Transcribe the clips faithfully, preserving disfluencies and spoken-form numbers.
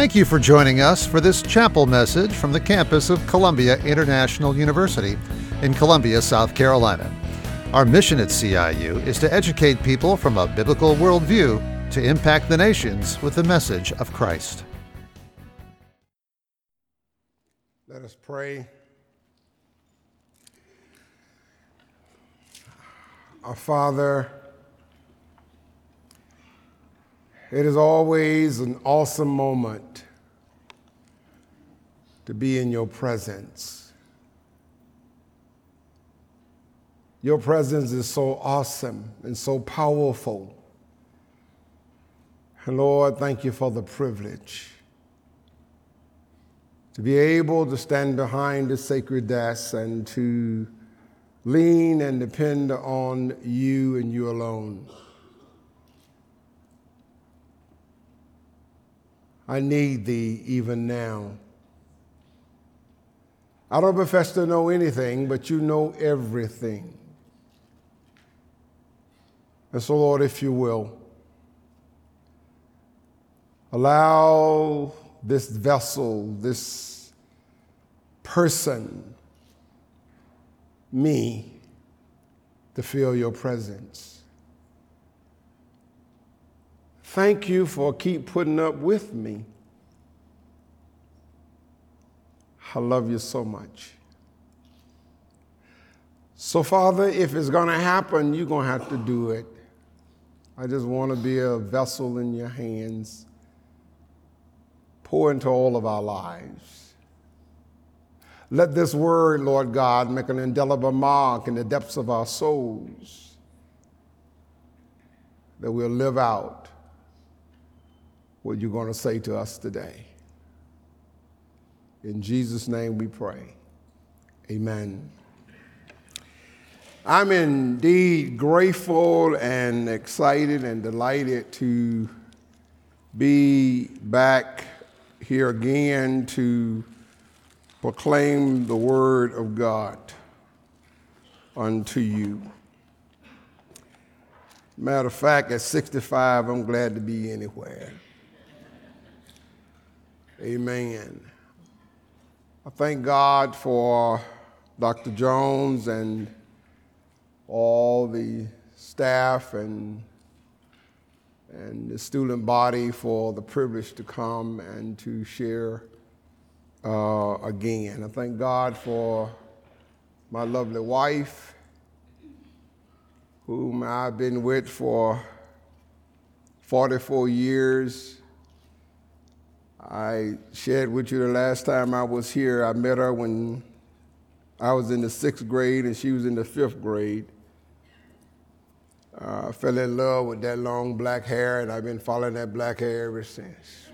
Thank you for joining us for this chapel message from the campus of Columbia International University in Columbia, South Carolina. Our mission at C I U is to educate people from a biblical worldview to impact the nations with the message of Christ. Let us pray. Our Father, it is always an awesome moment to be in your presence. Your presence is so awesome and so powerful. And Lord, thank you for the privilege to be able to stand behind the sacred desk and to lean and depend on you and you alone. I need thee even now. I don't profess to know anything, but you know everything. And so, Lord, if you will, allow this vessel, this person, me, to feel your presence. Thank you for keep putting up with me. I love you so much. So, Father, if it's going to happen, you're going to have to do it. I just want to be a vessel in your hands. Pour into all of our lives. Let this word, Lord God, make an indelible mark in the depths of our souls, that we'll live out what you're going to say to us today. In Jesus' name we pray. Amen. I'm indeed grateful and excited and delighted to be back here again to proclaim the word of God unto you. Matter of fact, at sixty-five, I'm glad to be anywhere. Amen. I thank God for Doctor Jones and all the staff and, and the student body for the privilege to come and to share uh, again. I thank God for my lovely wife, whom I've been with for forty-four years. I shared with you the last time I was here. I met her when I was in the sixth grade and she was in the fifth grade. Uh, I fell in love with that long black hair, and I've been following that black hair ever since.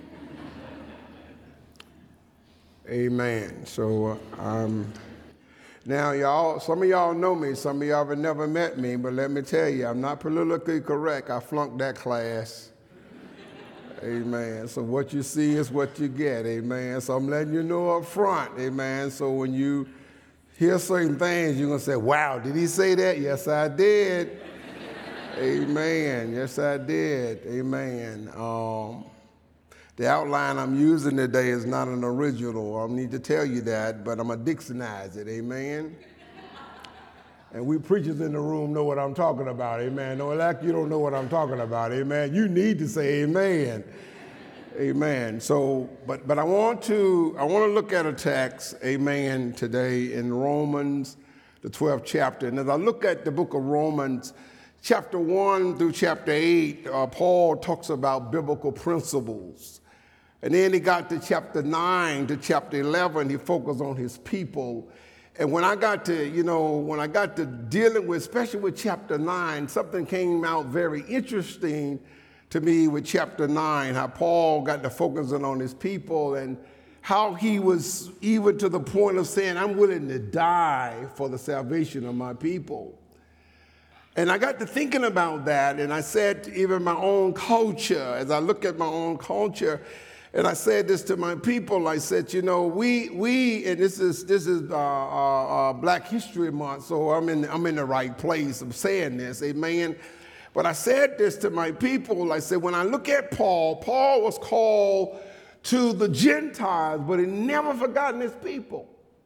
Amen. So uh, um, now, y'all, some of y'all know me. Some of y'all have never met me, but let me tell you, I'm not politically correct. I flunked that class. Amen. So what you see is what you get. Amen. So I'm letting you know up front. Amen. So when you hear certain things, you're going to say, wow, did he say that? Yes, I did. Amen. Yes, I did. Amen. Um, the outline I'm using today is not an original. I need to tell you that, but I'm going to Dictionize it. Amen. And we preachers in the room know what I'm talking about, amen. Don't act you don't know what I'm talking about, amen. You need to say amen, amen. So, but but I want to I want to look at a text, amen, today in Romans, the twelfth chapter. And as I look at the book of Romans, chapter one through chapter eight, uh, Paul talks about biblical principles. And then he got to chapter nine to chapter eleven, he focused on his people. And when I got to, you know, when I got to dealing with, especially with chapter nine, something came out very interesting to me with chapter nine, how Paul got to focusing on his people and how he was even to the point of saying, I'm willing to die for the salvation of my people. And I got to thinking about that, and I said, even my own culture, as I look at my own culture, and I said this to my people. I said, you know, we we and this is this is uh, uh, uh, Black History Month, so I'm in I'm in the right place of saying this, amen. But I said this to my people. I said, when I look at Paul, Paul was called to the Gentiles, but he never forgotten his people.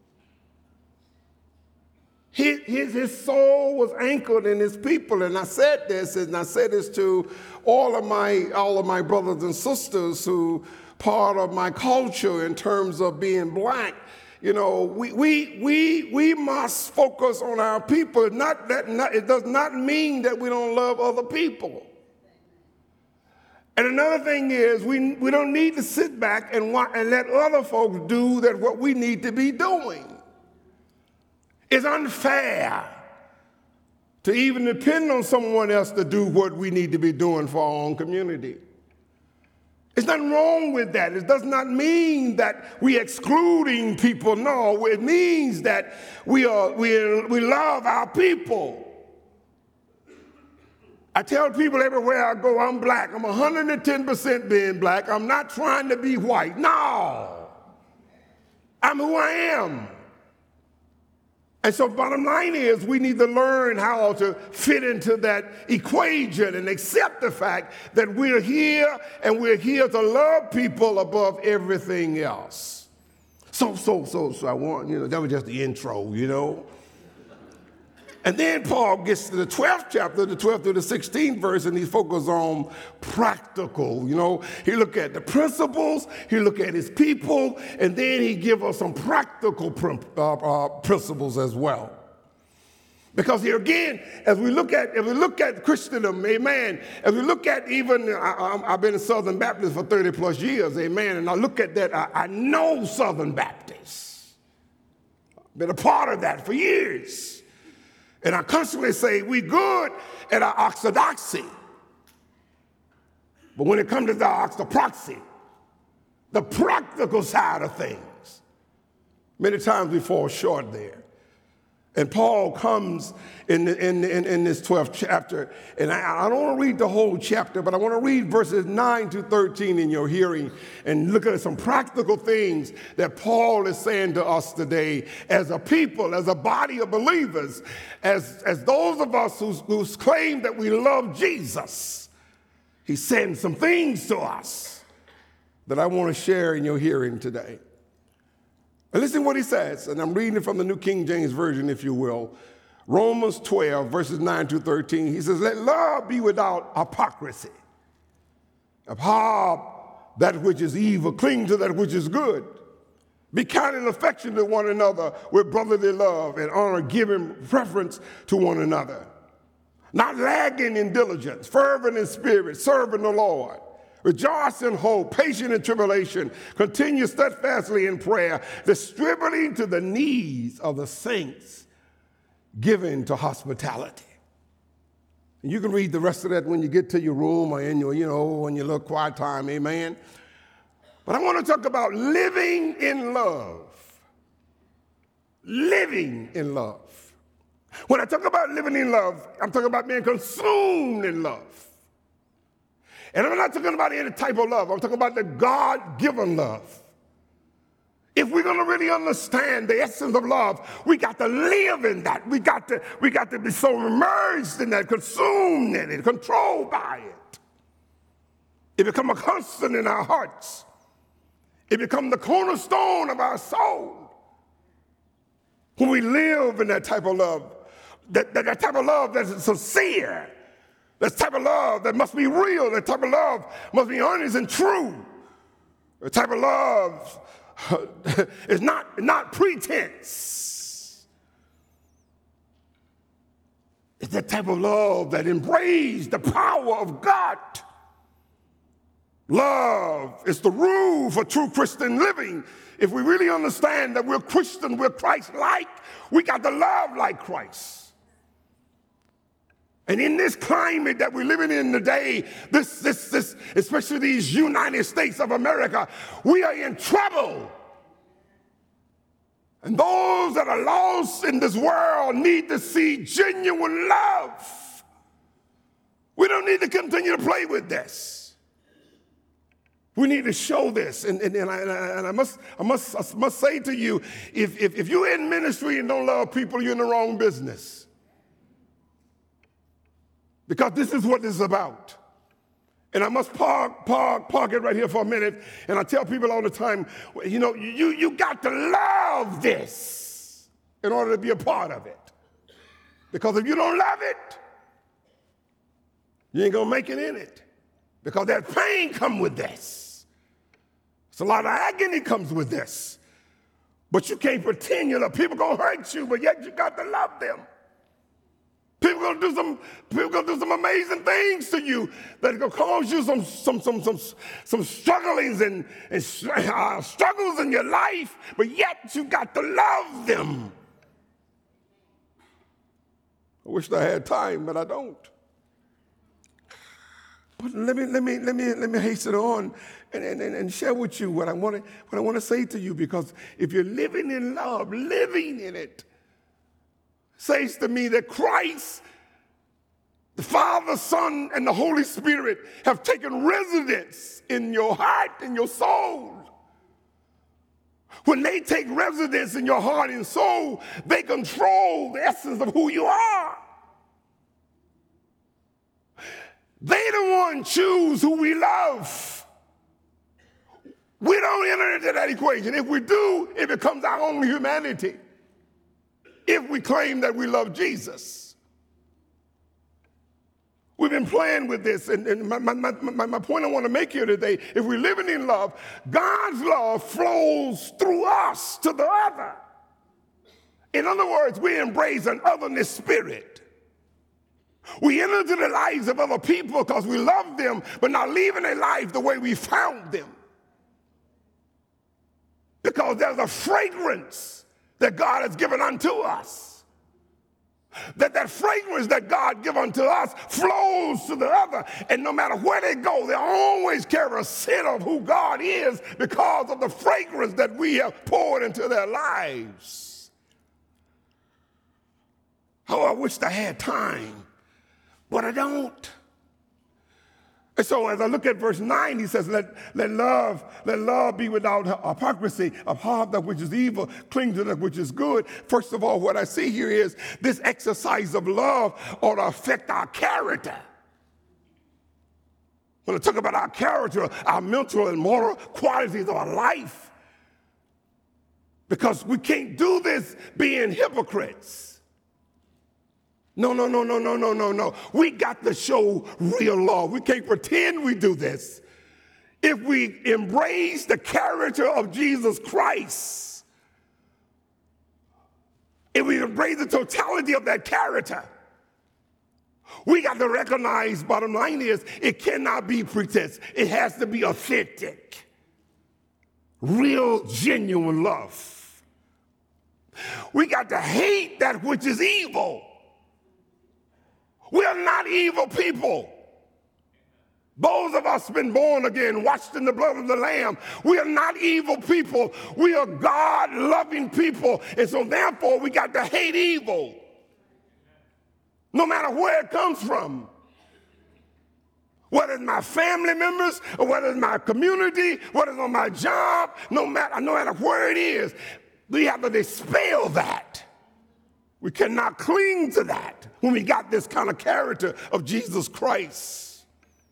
His, his, his soul was anchored in his people. And I said this, and I said this to all of my, all of my brothers and sisters who part of my culture in terms of being black. You know, we, we, we, we must focus on our people. Not that, not, it does not mean that we don't love other people. And another thing is, we, we don't need to sit back and, want, and let other folks do that what we need to be doing. It's unfair to even depend on someone else to do what we need to be doing for our own community. There's nothing wrong with that. It does not mean that we're excluding people. No, it means that we, are, we, are, we love our people. I tell people everywhere I go, I'm black. I'm one hundred ten percent being black. I'm not trying to be white. No. I'm who I am. And so bottom line is we need to learn how to fit into that equation and accept the fact that we're here and we're here to love people above everything else. So, so, so, so I want, you know, that was just the intro, you know. And then Paul gets to the twelfth chapter, the twelfth through the sixteenth verse, and he focuses on practical. You know, he look at the principles, he look at his people, and then he give us some practical uh, uh, principles as well. Because here again, as we look at, as we look at Christendom, amen, as we look at even, I, I've been a Southern Baptist for thirty plus years, amen, and I look at that, I, I know Southern Baptists. I've been a part of that for years. And I constantly say we good at our orthodoxy. But when it comes to the orthopraxy, the practical side of things, many times we fall short there. And Paul comes in, the, in, in, in this twelfth chapter, and I, I don't want to read the whole chapter, but I want to read verses nine to thirteen in your hearing and look at some practical things that Paul is saying to us today as a people, as a body of believers, as, as those of us who, who claim that we love Jesus. He's saying some things to us that I want to share in your hearing today. And listen to what he says, and I'm reading it from the New King James Version, if you will. Romans twelve, verses nine to thirteen. He says, let love be without hypocrisy. Abhor that which is evil, cling to that which is good. Be kind and affectionate to one another with brotherly love and honor, giving preference to one another. Not lagging in diligence, fervent in spirit, serving the Lord. Rejoice in hope, patient in tribulation, continue steadfastly in prayer, distributing to the needs of the saints, giving to hospitality. And you can read the rest of that when you get to your room or in your, you know, when you look quiet time, amen. But I want to talk about living in love. Living in love. When I talk about living in love, I'm talking about being consumed in love. And I'm not talking about any type of love. I'm talking about the God-given love. If we're going to really understand the essence of love, we got to live in that. We got to, we got to be so immersed in that, consumed in it, controlled by it. It becomes a constant in our hearts. It becomes the cornerstone of our soul. When we live in that type of love, that, that, that type of love that's sincere, that type of love that must be real, that type of love must be honest and true. The type of love is not, not pretense. It's that type of love that embraces the power of God. Love is the rule for true Christian living. If we really understand that we're Christian, we're Christ-like, we got to love like Christ. And in this climate that we're living in today, this, this, this, especially these United States of America, we are in trouble. And those that are lost in this world need to see genuine love. We don't need to continue to play with this. We need to show this. And, and, and, I, and I, must, I, must, I must say to you, if, if, if you're in ministry and don't love people, you're in the wrong business. Because this is what this is about. And I must park, park, park it right here for a minute. And I tell people all the time, you know, you, you got to love this in order to be a part of it. Because if you don't love it, you ain't gonna make it in it. Because that pain comes with this. It's a lot of agony comes with this. But you can't pretend you love. People gonna hurt you, but yet you got to love them. People gonna do some, people gonna do some amazing things to you that gonna cause you some, some, some, some, some strugglings and, and uh, struggles in your life, but yet you got to love them. I wish I had time, but I don't. But let me let me let me let me hasten on and, and, and share with you what I want to what I want to say to you, because if you're living in love, living in it, says to me that Christ, the Father, Son, and the Holy Spirit have taken residence in your heart and your soul. When they take residence in your heart and soul, they control the essence of who you are. They the one choose who we love. We don't enter into that equation. If we do, it becomes our own humanity. If we claim that we love Jesus. We've been playing with this, and, and my, my, my, my point I want to make here today, if we're living in love, God's love flows through us to the other. In other words, we embrace an otherness spirit. We enter into the lives of other people because we love them, but not leaving their life the way we found them. Because there's a fragrance that God has given unto us. That that fragrance that God give unto us flows to the other. And no matter where they go, they always carry a scent of who God is because of the fragrance that we have poured into their lives. Oh, I wish I had time, but I don't. And so as I look at verse nine, he says, let, let love, let love be without hypocrisy, abhor that which is evil, cling to that which is good. First of all, what I see here is this exercise of love ought to affect our character. When I talk about our character, our mental and moral qualities of our life. Because we can't do this being hypocrites. No, no, no, no, no, no, no, no. We got to show real love. We can't pretend we do this. If we embrace the character of Jesus Christ, if we embrace the totality of that character, we got to recognize, bottom line is, it cannot be pretense. It has to be authentic, real, genuine love. We got to hate that which is evil. We are not evil people. Those of us been born again, washed in the blood of the Lamb. We are not evil people. We are God-loving people. And so therefore, we got to hate evil. No matter where it comes from. Whether it's my family members, or whether it's my community, whether it's on my job, no matter, no matter where it is, we have to dispel that. We cannot cling to that when we got this kind of character of Jesus Christ.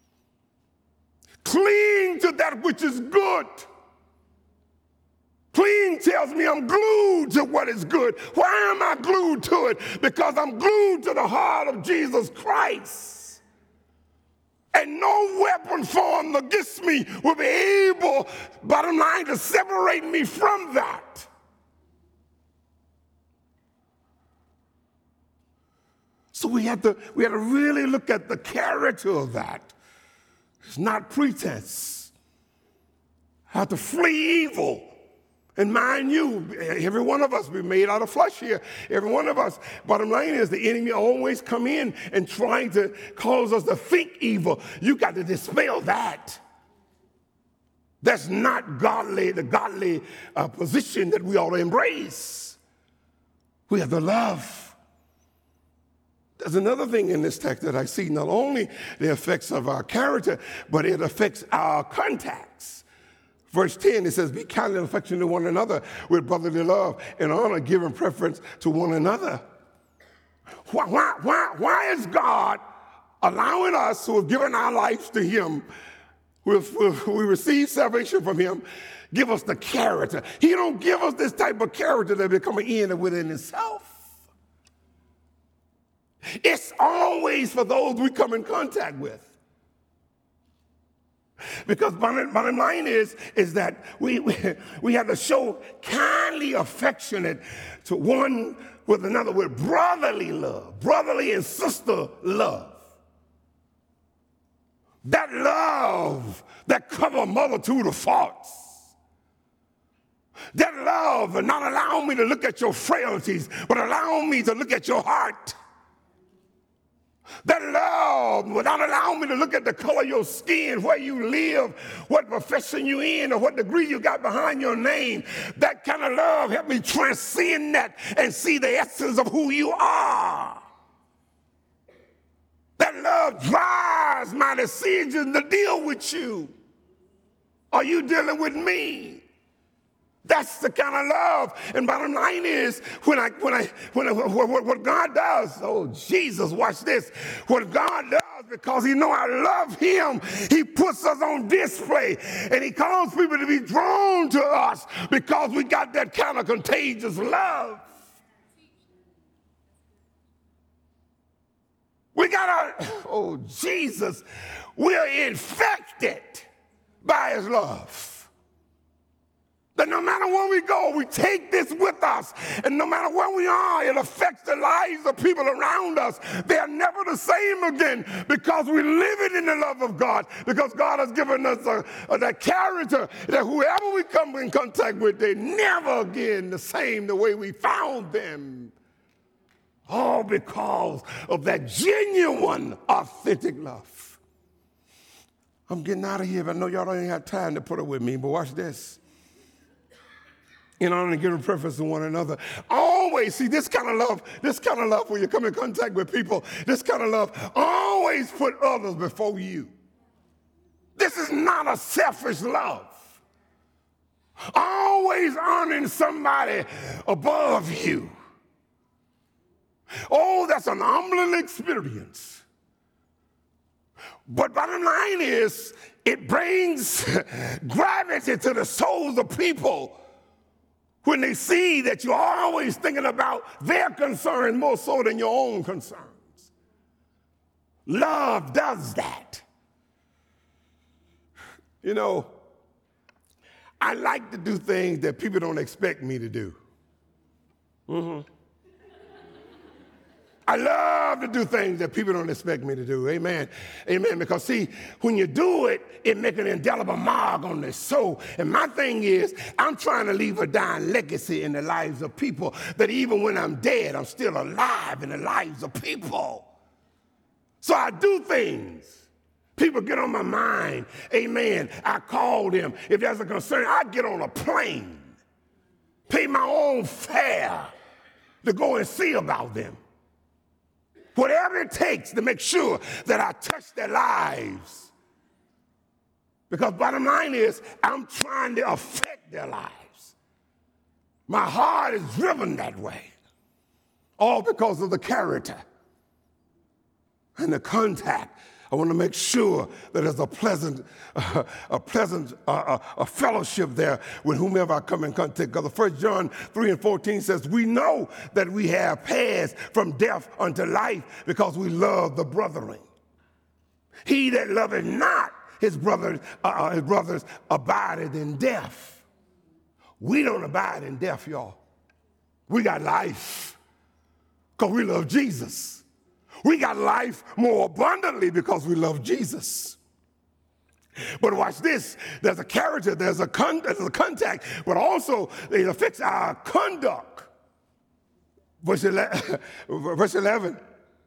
Cling to that which is good. Cling tells me I'm glued to what is good. Why am I glued to it? Because I'm glued to the heart of Jesus Christ. And no weapon formed against me will be able, bottom line, to separate me from that. So we have to we have to really look at the character of that. It's not pretense. I have to flee evil. And mind you, every one of us, we're made out of flesh here. Every one of us, bottom line is the enemy always come in and trying to cause us to think evil. You got to dispel that. That's not godly, the godly uh, position that we ought to embrace. We have to love. There's another thing in this text that I see, not only the effects of our character, but it affects our contacts. Verse ten, it says, be kind and affectionate to one another with brotherly love and honor, giving preference to one another. Why, why, why, why is God allowing us who have given our lives to him, we receive salvation from him, give us the character. He don't give us this type of character that become an end within itself. It's always for those we come in contact with. Because bottom, bottom line is, is that we, we, we have to show kindly affectionate to one with another with brotherly love, brotherly and sister love. That love that covers a multitude of faults. That love will not allow me to look at your frailties, but allow me to look at your heart. That love will not allow me to look at the color of your skin, where you live, what profession you in, or what degree you got behind your name. That kind of love help me transcend that and see the essence of who you are. That love drives my decision to deal with you. Are you dealing with me? That's the kind of love. And bottom line is, when I, when I, when I, what, what God does, oh Jesus, watch this. What God does, because he know I love him, he puts us on display, and he calls people to be drawn to us because we got that kind of contagious love. We got a, oh Jesus, we're infected by his love. That no matter where we go, we take this with us. And no matter where we are, it affects the lives of people around us. They are never the same again because we're living in the love of God. Because God has given us a, a, that character that whoever we come in contact with, they never again the same the way we found them. All because of that genuine, authentic love. I'm getting out of here, but I know y'all don't even have time to put it with me, but watch this. In order to give a preference to one another. Always, see, this kind of love, this kind of love when you come in contact with people, this kind of love, always put others before you. This is not a selfish love. Always honoring somebody above you. Oh, that's an humbling experience. But bottom line is, it brings gravity to the souls of people when they see that you're always thinking about their concern more so than your own concerns. Love does that. You know, I like to do things that people don't expect me to do. Mm-hmm. I love to do things that people don't expect me to do. Amen. Amen. Because see, when you do it, it makes an indelible mark on their soul. And my thing is, I'm trying to leave a dying legacy in the lives of people that even when I'm dead, I'm still alive in the lives of people. So I do things. People get on my mind. Amen. I call them. If there's a concern, I get on a plane, pay my own fare to go and see about them. Whatever it takes to make sure that I touch their lives. Because bottom line is, I'm trying to affect their lives. My heart is driven that way. All because of the character and the contact. I want to make sure that there's a pleasant, uh, a pleasant uh, uh, a fellowship there with whomever I come in contact. Because First John three and fourteen says, we know that we have passed from death unto life because we love the brethren. He that loveth not his brothers, uh, his brothers abideth in death. We don't abide in death, y'all. We got life because we love Jesus. We got life more abundantly because we love Jesus. But watch this. There's a character, there's a, con- there's a contact, but also it affects our conduct. Verse eleven, verse eleven.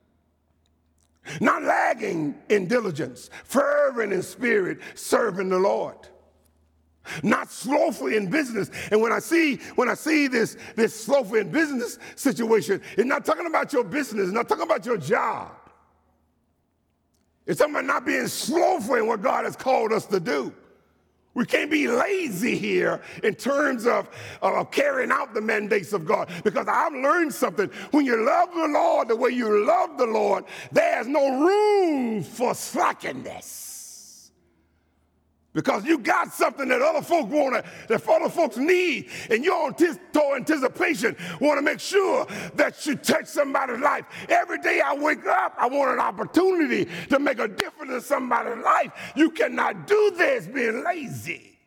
Not lagging in diligence, fervent in spirit, serving the Lord. Not slothful in business. And when I see when I see this, this slothful in business situation, it's not talking about your business, it's not talking about your job. It's talking about not being slothful in what God has called us to do. We can't be lazy here in terms of, of carrying out the mandates of God, because I've learned something. When you love the Lord the way you love the Lord, there's no room for slackness. Because you got something that other folks want to, that other folks need, and you're on tiptoe anticipation, want to make sure that you touch somebody's life. Every day I wake up, I want an opportunity to make a difference in somebody's life. You cannot do this being lazy.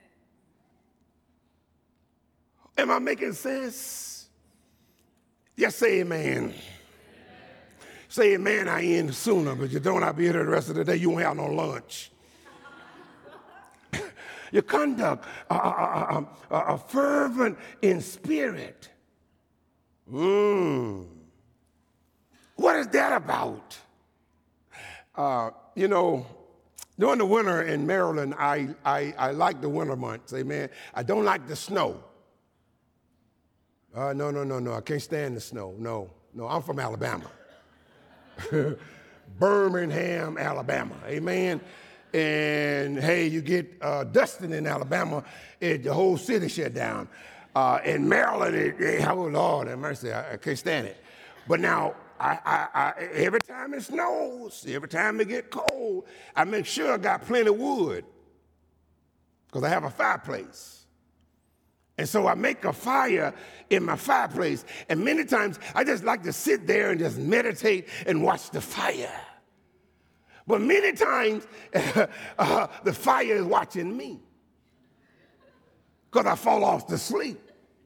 Am I making sense? Yes, say amen. Say amen, I end sooner, but you don't have to be here the rest of the day. You won't have no lunch. Your conduct, uh, uh, uh, uh, uh, fervent in spirit. Mm. What is that about? Uh, you know, during the winter in Maryland, I, I, I like the winter months, amen. I don't like the snow. Uh, no, no, no, no, I can't stand the snow, no. No, I'm from Alabama. Birmingham, Alabama, amen. And hey, you get uh, dusting in Alabama, it, the whole city shut down. Uh, in Maryland, it, it, oh Lord have mercy, I, I can't stand it. But now, I, I, I, every time it snows, every time it get cold, I make sure I got plenty of wood, because I have a fireplace. And so I make a fire in my fireplace, and many times I just like to sit there and just meditate and watch the fire. But many times, uh, the fire is watching me, because I fall off to sleep.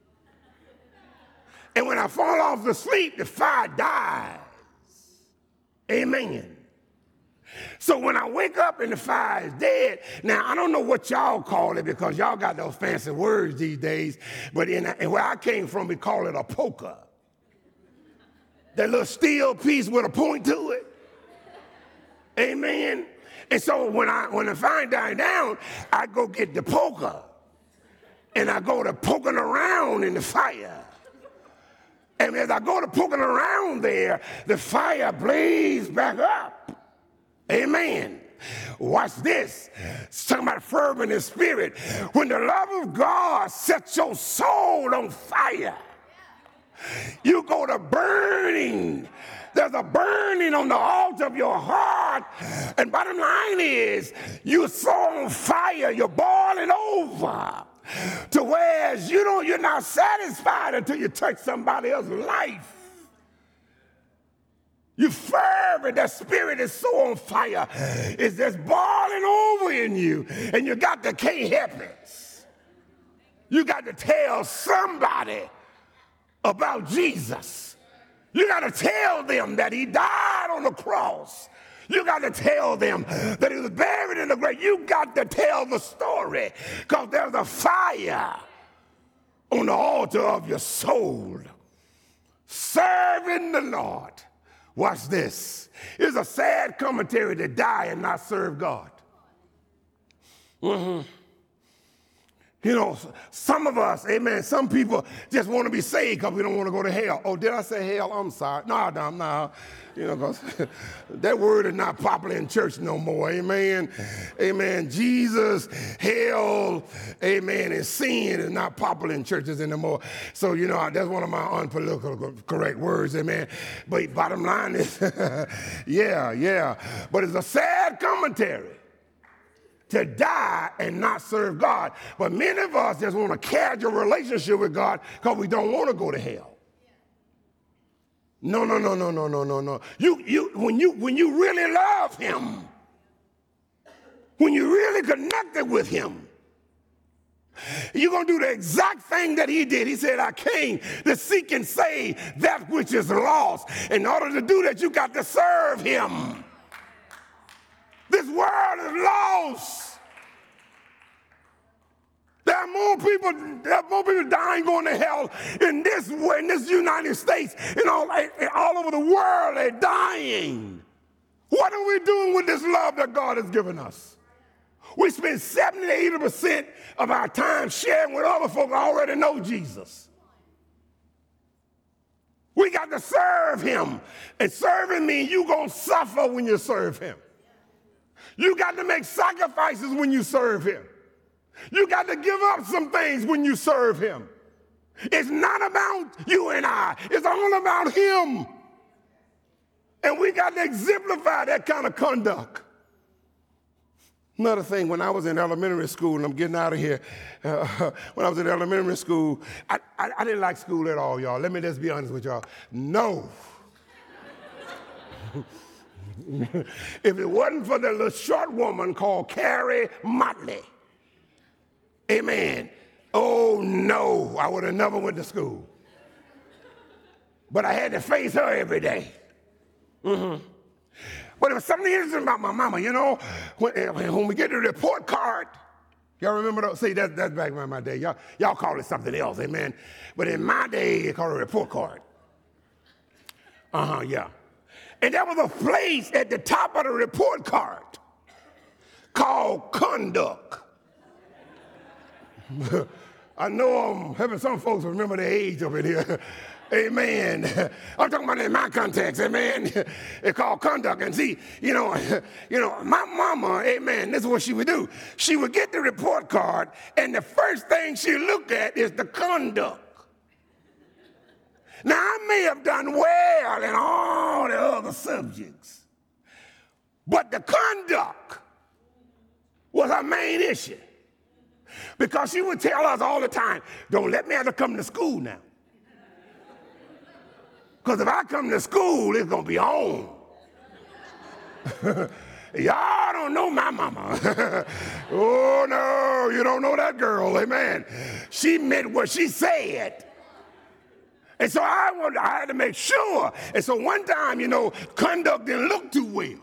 And when I fall off to sleep, the fire dies. Amen. So when I wake up and the fire is dead, now I don't know what y'all call it, because y'all got those fancy words these days, but in, in where I came from, we call it a poker. That little steel piece with a point to it. Amen. And so when I when the fire died down, I go get the poker, and I go to poking around in the fire. And as I go to poking around there, the fire blazes back up. Amen. Watch this. It's talking about fervent in spirit. When the love of God sets your soul on fire, you go to burning. There's a burning on the altar of your heart. And bottom line is, you're so on fire, you're boiling over. To whereas you don't, you're not satisfied until you touch somebody else's life. You fervent, that spirit is so on fire. It's just boiling over in you. And you got to can't help it. You got to tell somebody about Jesus. You got to tell them that he died on the cross. You got to tell them that he was buried in the grave. You got to tell the story, because there's a fire on the altar of your soul. Serving the Lord. Watch this. It's a sad commentary to die and not serve God. Mm-hmm. You know, some of us, amen, some people just want to be saved because we don't want to go to hell. Oh, did I say hell? I'm sorry. No, no, no. You know, because that word is not popular in church no more. Amen. Amen. Jesus, hell, amen, and sin is not popular in churches anymore. So, you know, that's one of my unpolitical correct words. Amen. But bottom line is, yeah, yeah. But it's a sad commentary to die and not serve God. But many of us just want a casual relationship with God because we don't want to go to hell. No, no, no, no, no, no, no, no. You, you, when you, when you really love him, when you really connected with him, you're going to do the exact thing that he did. He said, I came to seek and save that which is lost. In order to do that, you got to serve him. This world is lost. There are more people, there are more people dying going to hell in this way, in this United States, and all, all over the world. They're dying. What are we doing with this love that God has given us? We spend seventy to eighty percent of our time sharing with other folk who already know Jesus. We got to serve him. And serving means you're going to suffer when you serve him. You got to make sacrifices when you serve him. You got to give up some things when you serve him. It's not about you and I. It's all about him. And we got to exemplify that kind of conduct. Another thing, when I was in elementary school, and I'm getting out of here, uh, when I was in elementary school, I, I, I didn't like school at all, y'all. Let me just be honest with y'all. No. If it wasn't for the little short woman called Carrie Motley, amen, oh no, I would have never went to school. But I had to face her every day. Mm-hmm. But there was something interesting about my mama, you know, when, when we get the report card, y'all remember those? See, that, that's back in my day. Y'all, y'all call it something else, amen. But in my day, they call it a report card. Uh-huh, yeah. And there was a place at the top of the report card called conduct. I know I'm having some folks remember the age up in here. Amen. I'm talking about in my context, amen. It's called conduct. And see, you know, you know, my mama, amen, this is what she would do. She would get the report card, and the first thing she looked at is the conduct. Now, I may have done well in all the other subjects, but the conduct was her main issue. Because she would tell us all the time, don't let me have to come to school now. Because if I come to school, it's going to be on. Y'all don't know my mama. Oh, no, you don't know that girl, amen. She meant what she said. And so I, wanted, I had to make sure. And so one time, you know, conduct didn't look too well.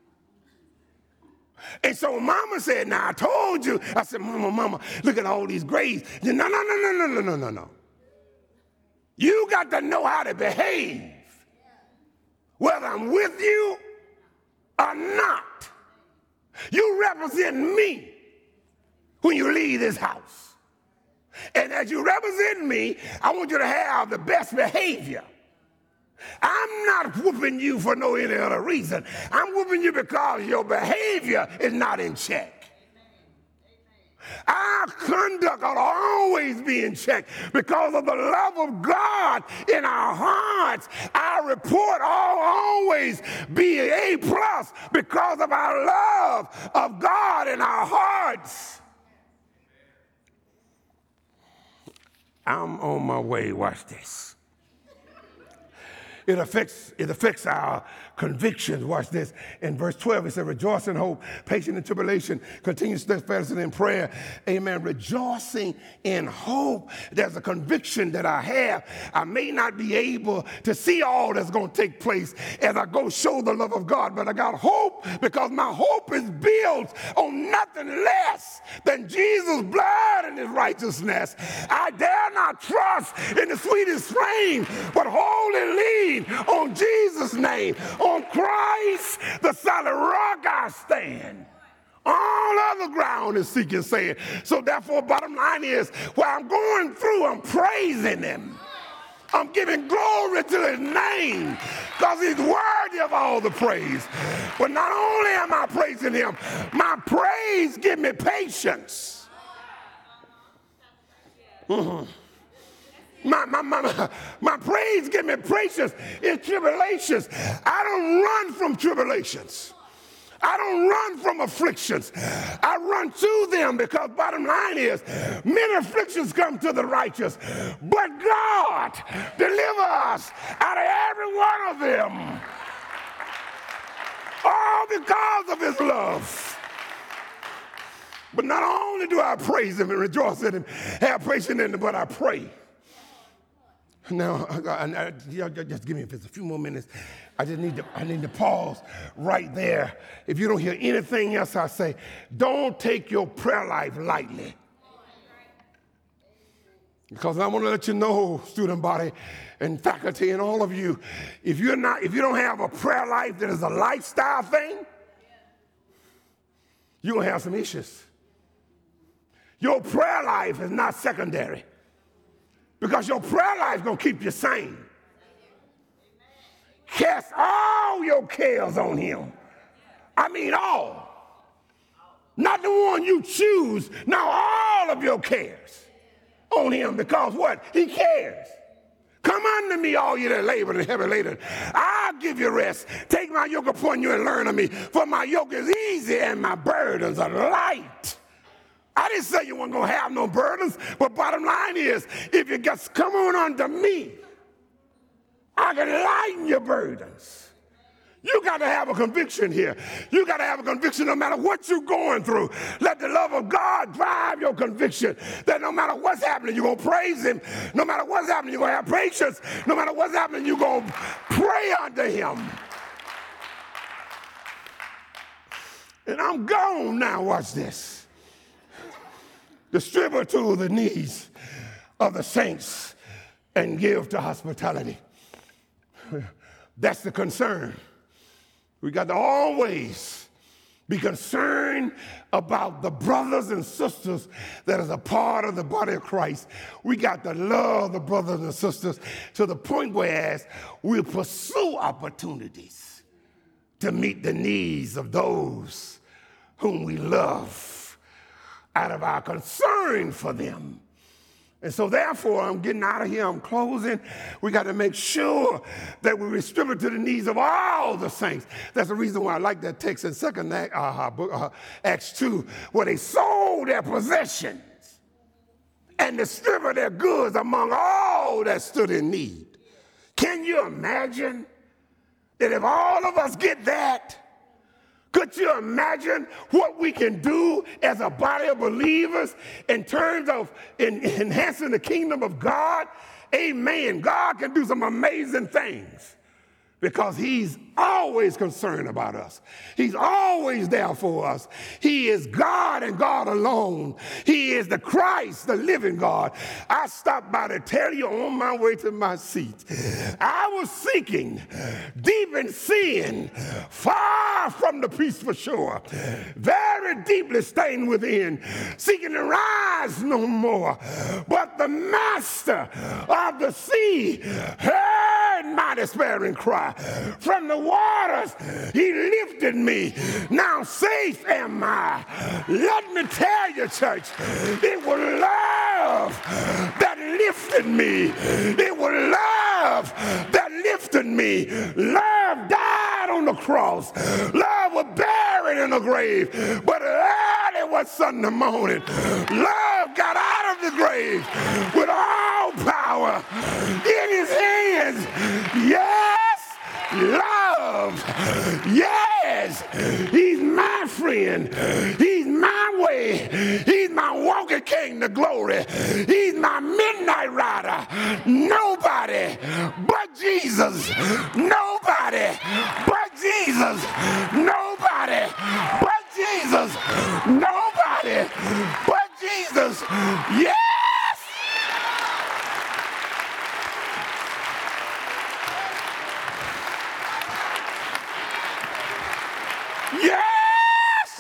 And so mama said, now I told you. I said, mama, mama, look at all these grades. No, no, no, no, no, no, no, no, no. You got to know how to behave, whether I'm with you or not. You represent me when you leave this house. And as you represent me, I want you to have the best behavior. I'm not whooping you for no any other reason. I'm whooping you because your behavior is not in check. Our conduct ought to always be in check because of the love of God in our hearts. Our report ought always be A plus because of our love of God in our hearts. I'm on my way. Watch this. It affects, it affects our convictions. Watch this. In verse twelve, it says, rejoice in hope, patient in tribulation, continue steadfastly in prayer. Amen. Rejoicing in hope. There's a conviction that I have. I may not be able to see all that's going to take place as I go show the love of God, but I got hope because my hope is built on nothing less than Jesus' blood and his righteousness. I dare not trust in the sweetest frame, but wholly lean on Jesus' name. On Christ, the solid rock I stand. All other ground is sinking sand. So therefore, bottom line is, while I'm going through, I'm praising him. I'm giving glory to his name because he's worthy of all the praise. But not only am I praising him, my praise gives me patience. Mm-hmm. My, my, my, my praise give me patience in tribulations. I don't run from tribulations. I don't run from afflictions. I run to them because bottom line is many afflictions come to the righteous, but God deliver us out of every one of them. All because of his love. But not only do I praise him and rejoice in him, have patience in him, but I pray. Now, I, I, just give me just a few more minutes. I just need to, I need to pause right there. If you don't hear anything else I say, don't take your prayer life lightly. Because I want to let you know, student body and faculty and all of you, if you're not, if you don't have a prayer life that is a lifestyle thing, you're going to have some issues. Your prayer life is not secondary. Because your prayer life is going to keep you sane. Cast all your cares on him. I mean all. not the one you choose. Now all of your cares on him, because what? He cares. Come unto me, all you that labor and heavy laden. I'll give you rest. Take my yoke upon you and learn of me, for my yoke is easy and my burdens are light. I didn't say you weren't going to have no burdens, but bottom line is, if you just come on unto me, I can lighten your burdens. You got to have a conviction here. You got to have a conviction no matter what you're going through. Let the love of God drive your conviction that no matter what's happening, you're going to praise him. No matter what's happening, you're going to have patience. No matter what's happening, you're going to pray unto him. And I'm gone now. Watch this. Distribute to the needs of the saints and give to hospitality. That's the concern. We got to always be concerned about the brothers and sisters that is a part of the body of Christ. We got to love the brothers and sisters to the point whereas we'll pursue opportunities to meet the needs of those whom we love out of our concern for them. And so therefore, I'm getting out of here, I'm closing. We got to make sure that we distribute to the needs of all the saints. That's the reason why I like that text in Second uh, uh, Acts two, where they sold their possessions and distributed their goods among all that stood in need. Can you imagine that if all of us get that, could you imagine what we can do as a body of believers in terms of in, enhancing the kingdom of God? Amen. God can do some amazing things because he's always concerned about us. He's always there for us. He is God and God alone. He is the Christ, the living God. I stopped by to tell you on my way to my seat. I was seeking deep in sin, far from the peaceful shore, very deeply stained within, seeking to rise no more. But the master of the sea heard my despairing cry. From the waters, he lifted me. Now safe am I. Let me tell you, church, it was love that lifted me. It was love that lifted me. Love died on the cross. Love was buried in the grave. But early was Sunday morning. Love got out of the grave with all power in his hands. Yes. Love, yes, he's my friend, he's my way, he's my walking king to glory, he's my midnight rider. Nobody but Jesus, nobody but Jesus, nobody but Jesus, nobody but Jesus, yes. Yes!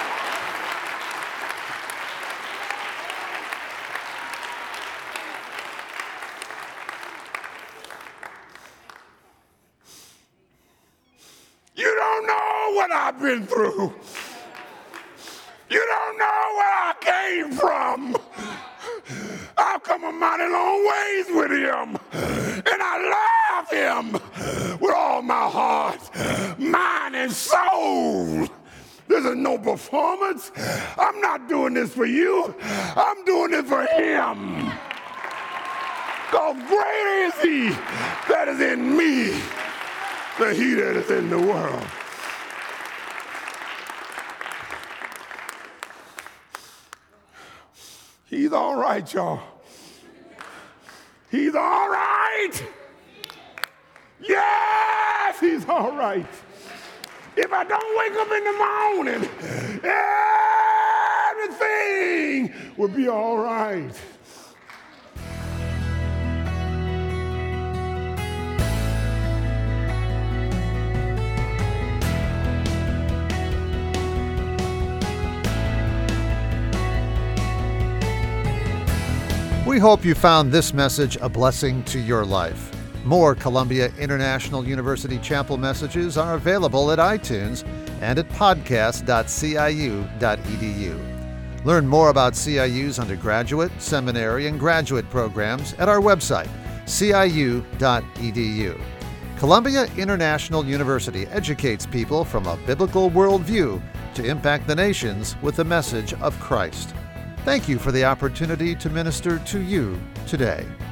You don't know what I've been through. You don't know where I came from. I've come a mighty long ways with him, and I love him with all my heart, mind, and soul. This is no performance. I'm not doing this for you. I'm doing it for him. Because greater is he that is in me than he that is in the world. He's all right, y'all. He's all right. Yes, he's all right. If I don't wake up in the morning, everything will be all right. We hope you found this message a blessing to your life. More Columbia International University Chapel messages are available at iTunes and at podcast dot c i u dot e d u. Learn more about C I U's undergraduate, seminary, and graduate programs at our website, c i u dot e d u. Columbia International University educates people from a biblical worldview to impact the nations with the message of Christ. Thank you for the opportunity to minister to you today.